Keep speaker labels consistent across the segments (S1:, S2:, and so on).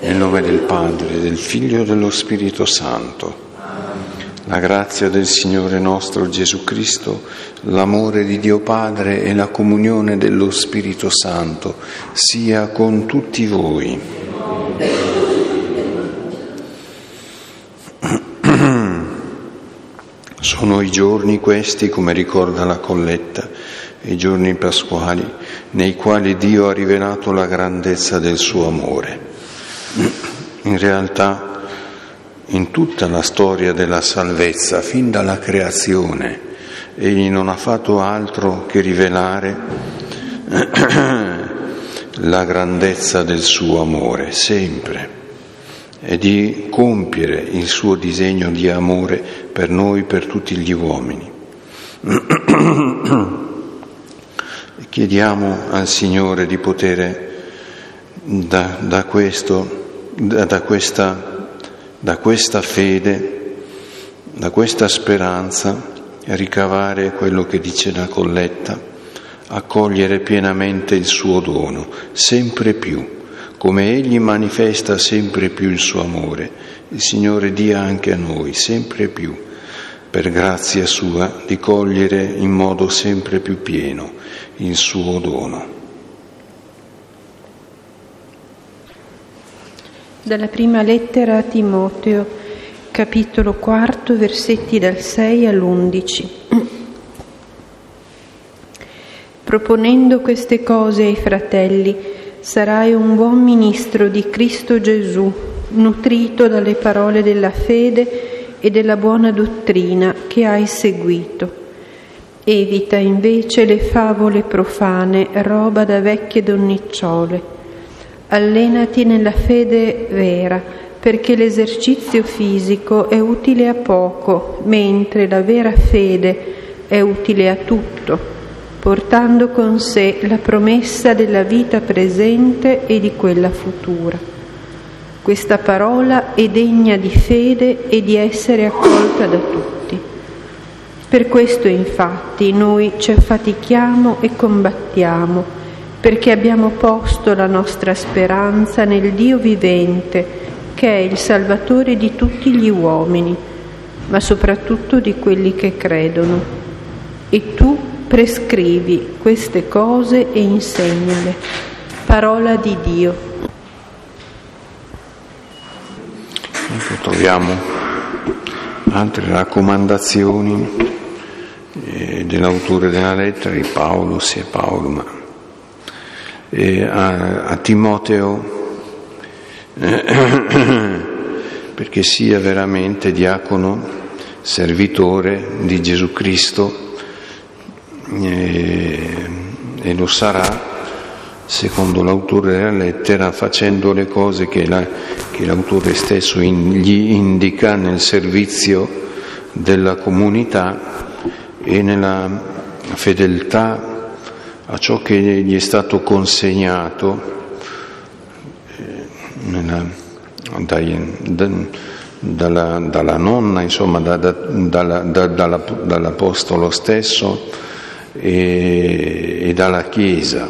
S1: Nel nome del Padre, del Figlio e dello Spirito Santo. La grazia del Signore nostro Gesù Cristo, l'amore di Dio Padre e la comunione dello Spirito Santo sia con tutti voi. Sono i giorni questi, come ricorda la colletta, i giorni pasquali, nei quali Dio ha rivelato la grandezza del suo amore. In realtà, in tutta la storia della salvezza, fin dalla creazione, egli non ha fatto altro che rivelare la grandezza del suo amore, sempre, e di compiere il suo disegno di amore per noi, per tutti gli uomini. Chiediamo al Signore di poter da questa fede, da questa speranza, ricavare quello che dice la colletta, accogliere pienamente il suo dono, sempre più, come egli manifesta sempre più il suo amore. Il Signore dia anche a noi sempre più, per grazia sua, di cogliere in modo sempre più pieno il suo dono.
S2: Dalla prima lettera a Timoteo, capitolo 4, versetti dal 6 all'11. Proponendo queste cose ai fratelli, sarai un buon ministro di Cristo Gesù, nutrito dalle parole della fede e della buona dottrina che hai seguito. Evita invece le favole profane, roba da vecchie donnicciole. Allenati nella fede vera, perché l'esercizio fisico è utile a poco, mentre la vera fede è utile a tutto, portando con sé la promessa della vita presente e di quella futura. Questa parola è degna di fede e di essere accolta da tutti. Per questo, infatti, noi ci affatichiamo e combattiamo, perché abbiamo posto la nostra speranza nel Dio vivente, che è il Salvatore di tutti gli uomini, ma soprattutto di quelli che credono. E tu prescrivi queste cose e insegnale. Parola di Dio.
S1: Troviamo altre raccomandazioni dell'autore della lettera, di Paolo, sia Paolo, ma a Timoteo, perché sia veramente diacono, servitore di Gesù Cristo, e lo sarà, secondo l'autore della lettera, facendo le cose che l'autore stesso gli indica nel servizio della comunità e nella fedeltà a ciò che gli è stato consegnato dalla nonna, insomma, dall'Apostolo stesso e dalla Chiesa.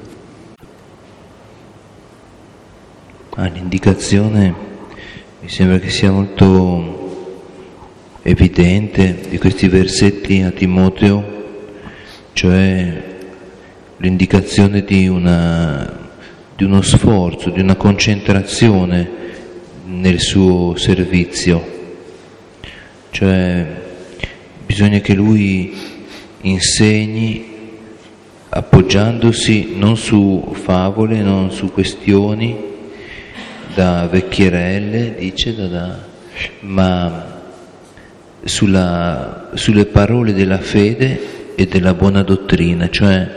S3: L'indicazione mi sembra che sia molto evidente di questi versetti a Timoteo, cioè l'indicazione di uno sforzo, di una concentrazione nel suo servizio, cioè bisogna che lui insegni appoggiandosi non su favole, non su questioni da vecchierelle, dice, ma sulle parole della fede e della buona dottrina, cioè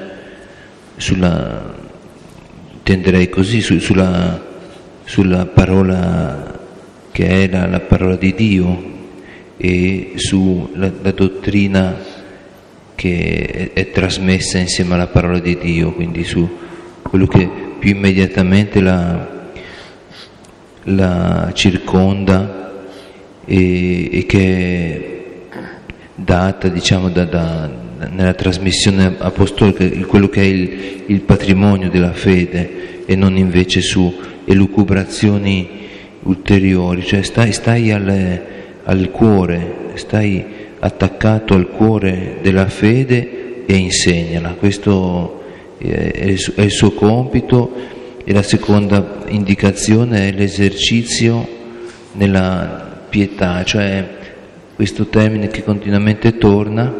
S3: intenderei così, sulla parola che è la parola di Dio e sulla dottrina che è trasmessa insieme alla parola di Dio, quindi su quello che più immediatamente la circonda e che è data, diciamo, nella trasmissione apostolica, quello che è il patrimonio della fede, e non invece su elucubrazioni ulteriori, cioè stai al cuore, stai attaccato al cuore della fede e insegnala. Questo è il suo compito. E la seconda indicazione è l'esercizio nella pietà, cioè questo termine che continuamente torna,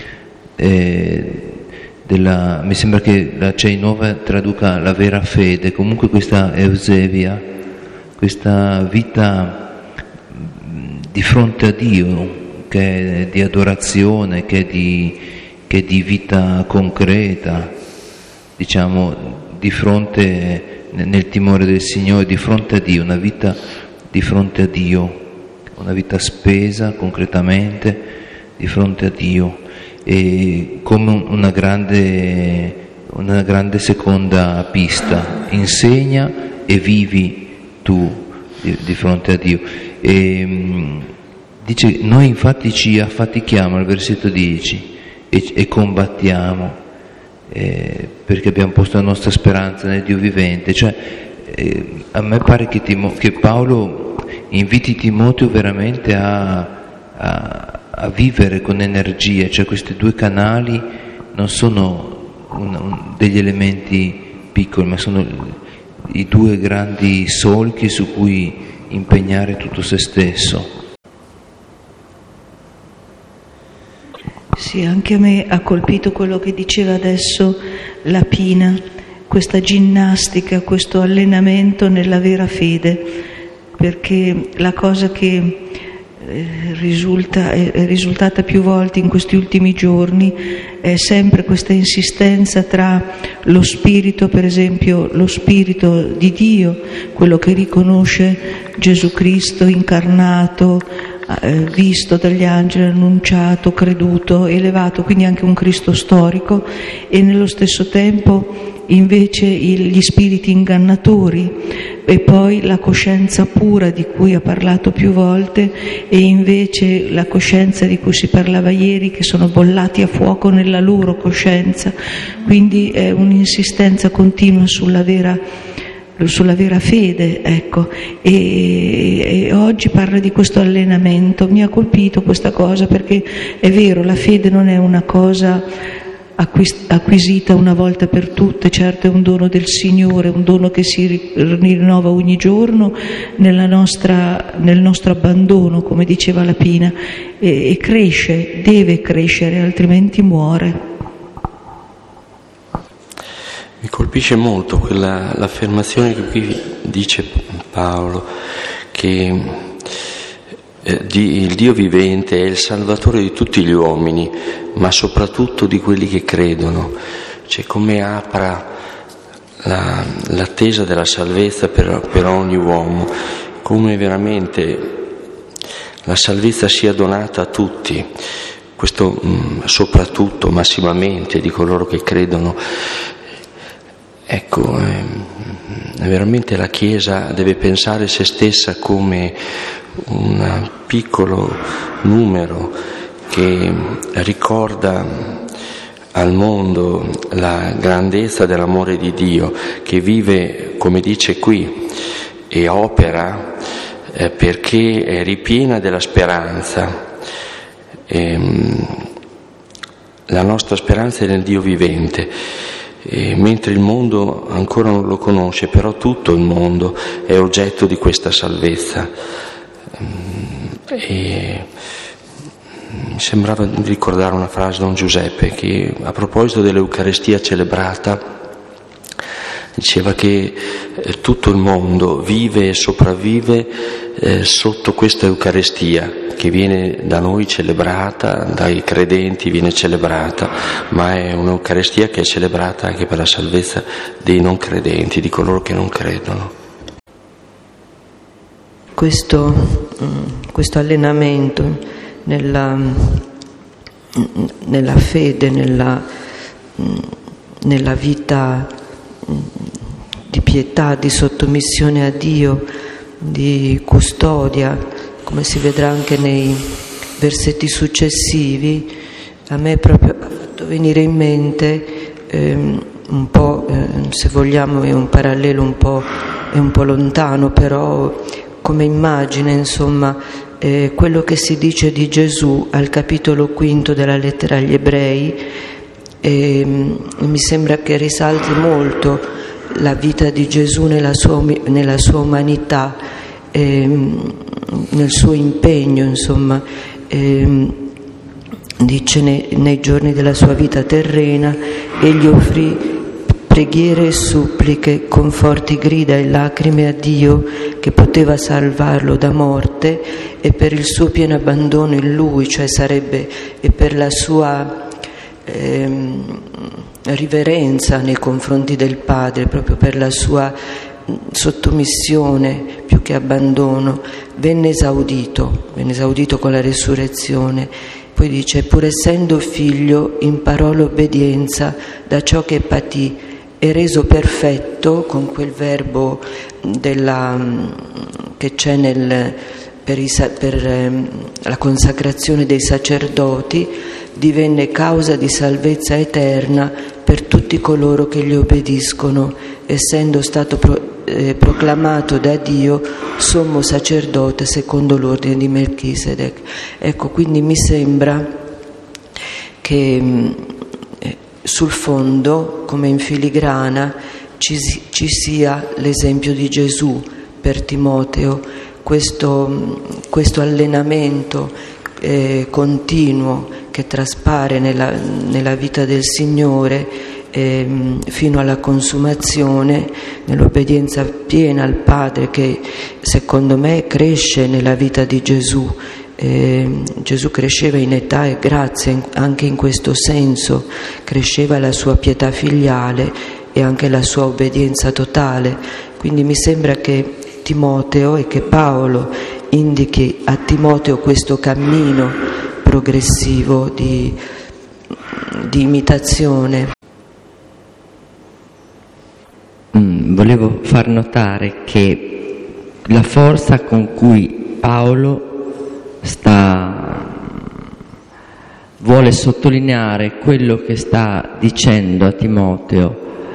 S3: mi sembra che la Ceinova traduca la vera fede, comunque questa Eusebia, questa vita di fronte a Dio, che è di adorazione, che è di vita concreta, diciamo, di fronte, nel timore del Signore, di fronte a Dio, una vita di fronte a Dio, una vita spesa concretamente di fronte a Dio, e come una grande seconda pista: insegna e vivi tu di fronte a Dio. E dice: noi infatti ci affatichiamo, al versetto 10, e combattiamo, perché abbiamo posto la nostra speranza nel Dio vivente. Cioè, a me pare che Paolo inviti Timoteo veramente a vivere con energia, cioè questi due canali non sono degli elementi piccoli, ma sono i due grandi solchi su cui impegnare tutto se stesso.
S4: Sì, anche a me ha colpito quello che diceva adesso la Pina, questa ginnastica, questo allenamento nella fede, perché la cosa che è risultata più volte in questi ultimi giorni è sempre questa insistenza tra lo spirito, per esempio lo spirito di Dio, quello che riconosce Gesù Cristo incarnato, visto dagli angeli, annunciato, creduto, elevato, quindi anche un Cristo storico, e nello stesso tempo invece gli spiriti ingannatori, e poi la coscienza pura di cui ha parlato più volte, e invece la coscienza di cui si parlava ieri, che sono bollati a fuoco nella loro coscienza. Quindi è un'insistenza continua sulla vera fede, ecco. E oggi parla di questo allenamento. Mi ha colpito questa cosa, perché è vero, la fede non è una cosa acquisita una volta per tutte, certo è un dono del Signore, un dono che si rinnova ogni giorno nel nostro abbandono, come diceva la Pina, e cresce, deve crescere, altrimenti muore.
S5: Mi colpisce molto l'affermazione che qui dice Paolo, che il Dio vivente è il Salvatore di tutti gli uomini, ma soprattutto di quelli che credono. Cioè, come apra l'attesa della salvezza per ogni uomo, come veramente la salvezza sia donata a tutti, questo soprattutto, massimamente, di coloro che credono. Ecco, veramente la Chiesa deve pensare se stessa come un piccolo numero che ricorda al mondo la grandezza dell'amore di Dio, che vive, come dice qui, e opera perché è ripiena della speranza. La nostra speranza è nel Dio vivente. Mentre il mondo ancora non lo conosce, però tutto il mondo è oggetto di questa salvezza. E mi sembrava di ricordare una frase di Don Giuseppe, che a proposito dell'Eucaristia celebrata diceva che tutto il mondo vive e sopravvive sotto questa Eucaristia, che viene da noi celebrata, dai credenti viene celebrata, ma è un'Eucaristia che è celebrata anche per la salvezza dei non credenti, di coloro che non credono.
S4: Questo allenamento nella fede, nella vita di pietà, di sottomissione a Dio, di custodia, come si vedrà anche nei versetti successivi, a me proprio ha fatto venire in mente un po', se vogliamo, è un parallelo un po'
S6: è un po' lontano, però come immagine, insomma, quello che si dice di Gesù al capitolo 5 della lettera agli Ebrei, mi sembra che risalti molto la vita di Gesù nella sua umanità, nel suo impegno, insomma. Dice nei giorni della sua vita terrena egli offrì preghiere e suppliche con forti grida e lacrime a Dio che poteva salvarlo da morte, e per il suo pieno abbandono in Lui, cioè sarebbe per la sua riverenza nei confronti del Padre, proprio per la sua sottomissione più che abbandono, venne esaudito con la resurrezione. Poi dice: pur essendo figlio imparò l'obbedienza da ciò che patì, e reso perfetto, con quel verbo che c'è per la consacrazione dei sacerdoti, divenne causa di salvezza eterna per tutti coloro che gli obbediscono, essendo stato proclamato da Dio sommo sacerdote secondo l'ordine di Melchisedec. Ecco, quindi mi sembra che sul fondo, come in filigrana, ci sia l'esempio di Gesù per Timoteo, questo allenamento continuo che traspare nella vita del Signore fino alla consumazione, nell'obbedienza piena al Padre, che secondo me cresce nella vita di Gesù. Gesù cresceva in età e grazia anche in questo senso, cresceva la sua pietà filiale e anche la sua obbedienza totale. Quindi mi sembra che Timoteo e che Paolo indichi a Timoteo questo cammino progressivo di imitazione.
S7: Volevo far notare che la forza con cui Paolo vuole sottolineare quello che sta dicendo a Timoteo,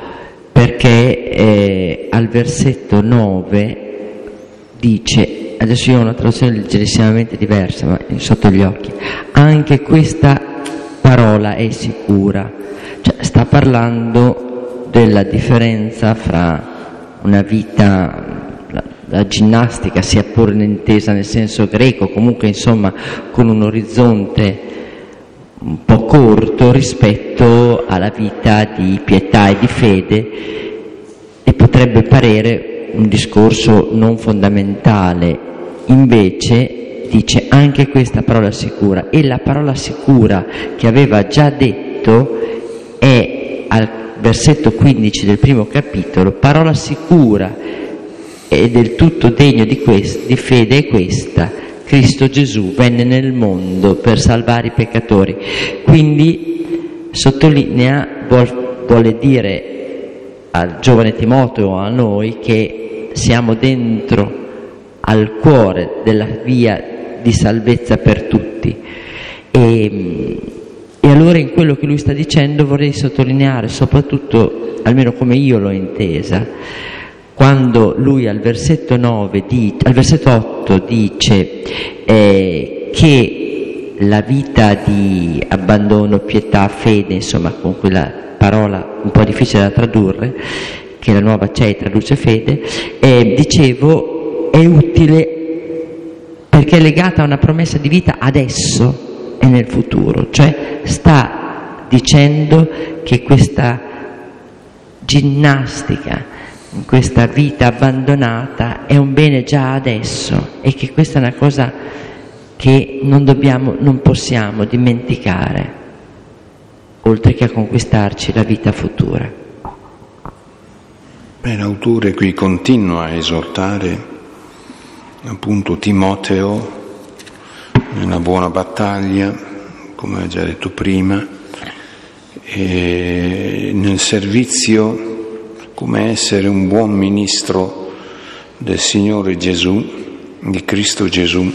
S7: perché al versetto 9 dice, adesso io ho una traduzione leggerissimamente diversa ma sotto gli occhi, anche questa parola è sicura, cioè sta parlando della differenza fra una vita, la ginnastica, sia pure intesa nel senso greco, comunque insomma con un orizzonte un po' corto rispetto alla vita di pietà e di fede, e potrebbe parere un discorso non fondamentale. Invece dice anche questa parola sicura, e la parola sicura che aveva già detto è al versetto 15 del primo capitolo: parola sicura e del tutto degno di fede è questa: Cristo Gesù venne nel mondo per salvare i peccatori. Quindi sottolinea, vuole dire al giovane Timoteo, a noi, che siamo dentro al cuore della via di salvezza per tutti. E allora in quello che lui sta dicendo vorrei sottolineare, soprattutto, almeno come io l'ho intesa, quando lui al versetto 8 dice che la vita di abbandono, pietà, fede, insomma con quella parola un po' difficile da tradurre, che la Nuova CEI traduce fede, dicevo, è utile perché è legata a una promessa di vita adesso e nel futuro, cioè sta dicendo che questa ginnastica, questa vita abbandonata è un bene già adesso, e che questa è una cosa che non possiamo dimenticare, oltre che a conquistarci la vita futura.
S1: L'autore qui continua a esortare appunto Timoteo nella buona battaglia, come ha già detto prima, e nel servizio, come essere un buon ministro del Signore Gesù, di Cristo Gesù.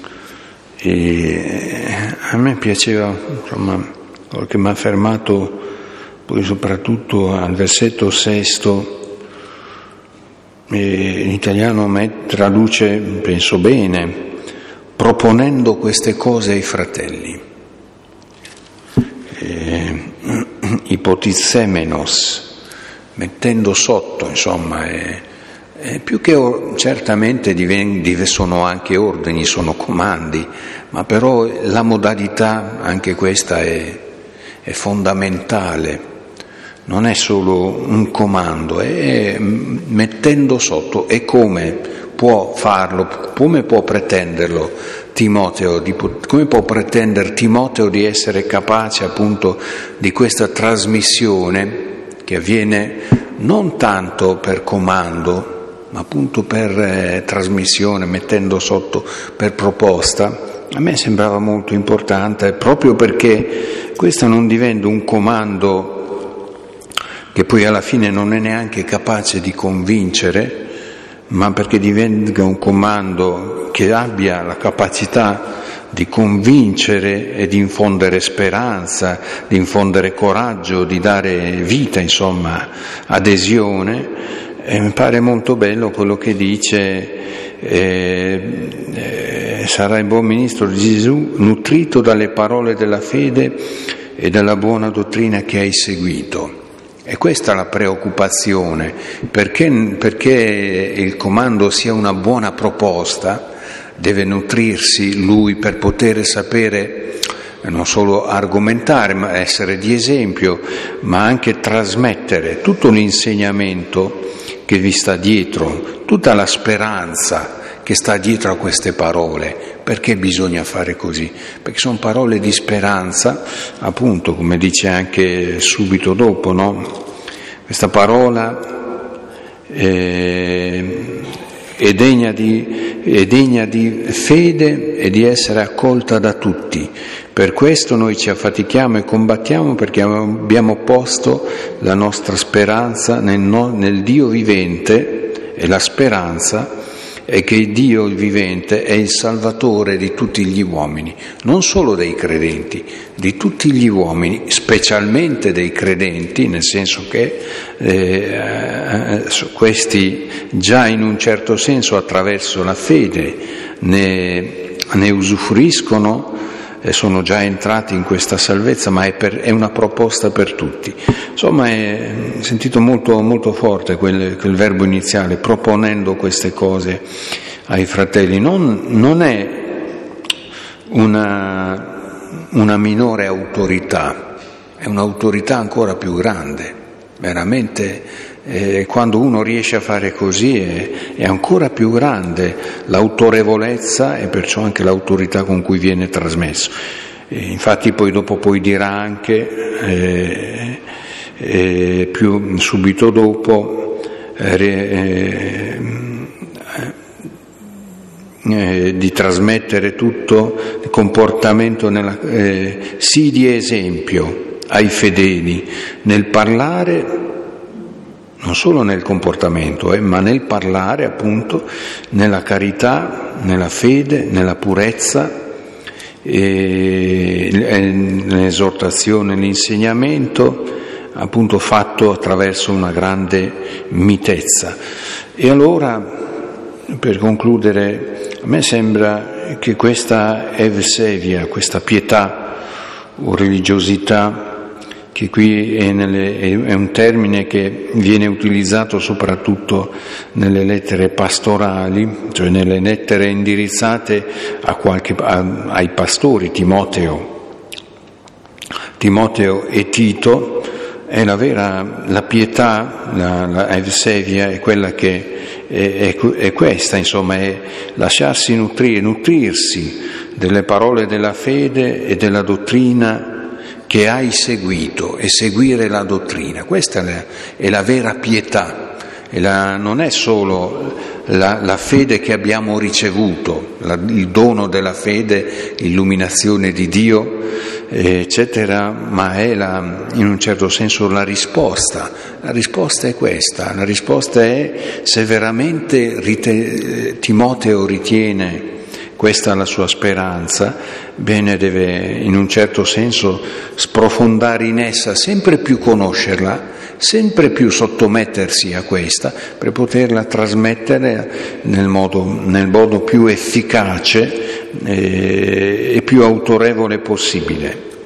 S1: E a me piaceva, insomma, che mi ha fermato poi soprattutto al versetto 6, in italiano traduce, penso bene, proponendo queste cose ai fratelli. Ipotizemenos, mettendo sotto, insomma, più che certamente sono anche ordini, sono comandi, ma però la modalità, anche questa è fondamentale. Non è solo un comando, è mettendo sotto. E come può farlo, come può pretenderlo Timoteo, come può pretendere Timoteo di essere capace appunto di questa trasmissione che avviene non tanto per comando, ma appunto per trasmissione, mettendo sotto per proposta? A me sembrava molto importante, proprio perché questo non diventa un comando che poi alla fine non è neanche capace di convincere, ma perché diventa un comando che abbia la capacità di convincere e di infondere speranza, di infondere coraggio, di dare vita, insomma, adesione. E mi pare molto bello quello che dice: sarai buon ministro di Gesù, nutrito dalle parole della fede e dalla buona dottrina che hai seguito. E questa è la preoccupazione, perché il comando sia una buona proposta, deve nutrirsi lui per poter sapere non solo argomentare, ma essere di esempio, ma anche trasmettere tutto l'insegnamento che vi sta dietro, tutta la speranza che sta dietro a queste parole. Perché bisogna fare così? Perché sono parole di speranza, appunto, come dice anche subito dopo, no? Questa parola è degna di fede e di essere accolta da tutti. Per questo noi ci affatichiamo e combattiamo, perché abbiamo posto la nostra speranza nel Dio vivente, e la speranza è che Dio il vivente è il Salvatore di tutti gli uomini, non solo dei credenti, di tutti gli uomini, specialmente dei credenti, nel senso che questi già in un certo senso attraverso la fede ne usufruiscono, sono già entrati in questa salvezza, ma è una proposta per tutti. Insomma, è sentito molto, molto forte quel verbo iniziale, proponendo queste cose ai fratelli. Non è una minore autorità, è un'autorità ancora più grande, veramente. Quando uno riesce a fare così è ancora più grande l'autorevolezza e perciò anche l'autorità con cui viene trasmesso. Infatti poi dopo dirà anche più subito dopo di trasmettere tutto il comportamento sì di esempio ai fedeli nel parlare, non solo nel comportamento, ma nel parlare, appunto, nella carità, nella fede, nella purezza, nell'esortazione, nell'insegnamento, appunto fatto attraverso una grande mitezza. E allora, per concludere, a me sembra che questa evsevia, questa pietà o religiosità, che qui è un termine che viene utilizzato soprattutto nelle lettere pastorali, cioè nelle lettere indirizzate ai pastori, Timoteo e Tito. È la pietà, la evsevia è quella che è questa, insomma, è lasciarsi nutrire, nutrirsi delle parole della fede e della dottrina che hai seguito, e seguire la dottrina. Questa è la vera pietà, non è solo la fede che abbiamo ricevuto, il dono della fede, l'illuminazione di Dio, eccetera, ma è in un certo senso la risposta. La risposta è questa, la risposta è se veramente Timoteo ritiene questa è la sua speranza, bene, deve in un certo senso sprofondare in essa, sempre più conoscerla, sempre più sottomettersi a questa per poterla trasmettere nel modo più efficace e più autorevole possibile.